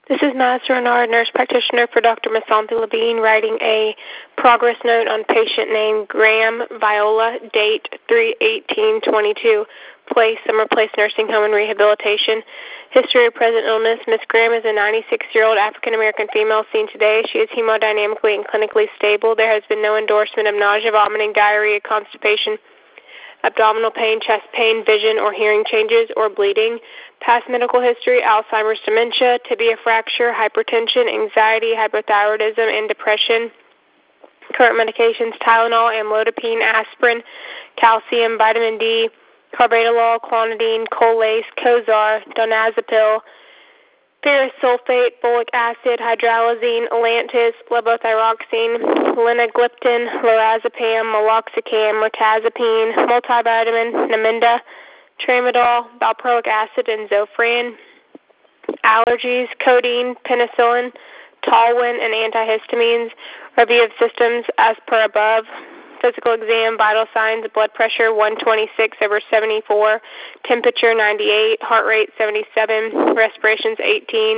This is Master Renard, nurse practitioner for Dr. Masanthi Levine, writing a progress note on patient named Graham Viola, date 3/18/22, place Summer Place Nursing Home and Rehabilitation. History of present illness. Ms. Graham is a 96-year-old African-American female seen today. She is hemodynamically and clinically stable. There has been no endorsement of nausea, vomiting, diarrhea, constipation, abdominal pain, chest pain, vision or hearing changes, or bleeding. Past medical history: Alzheimer's, dementia, tibia fracture, hypertension, anxiety, hypothyroidism, and depression. Current medications: Tylenol, amlodipine, aspirin, calcium, vitamin D, carvedilol, clonidine, Colace, Cozar, donazepam, ferrous sulfate, folic acid, hydralazine, Lantus, levothyroxine, linagliptin, lorazepam, meloxicam, mirtazapine, multivitamin, Namenda, tramadol, valproic acid, and Zofran. Allergies: codeine, penicillin, Talwin, and antihistamines. Review of systems as per above. Physical exam: vital signs, blood pressure 126/74, temperature 98, heart rate 77, respirations 18,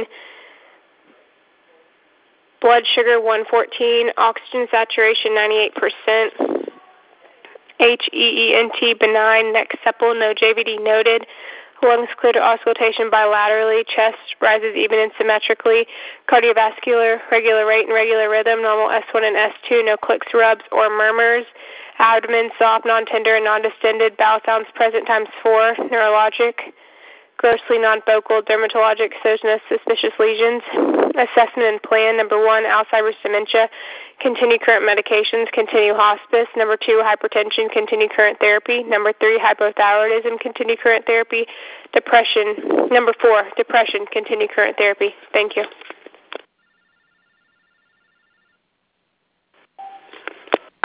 blood sugar 114, oxygen saturation 98%, HEENT benign, neck supple, no JVD noted. Lungs clear to auscultation bilaterally, chest rises even and symmetrically, cardiovascular, regular rate and regular rhythm, normal S1 and S2, no clicks, rubs, or murmurs, abdomen soft, non-tender, and non-distended, bowel sounds present ×4, neurologic, grossly non-focal, dermatologic, so no suspicious lesions. Assessment and plan: number 1, Alzheimer's, dementia, continue current medications, continue hospice. Number 2, hypertension, continue current therapy. Number 3, hypothyroidism, continue current therapy. Depression. Number 4, depression, continue current therapy. Thank you.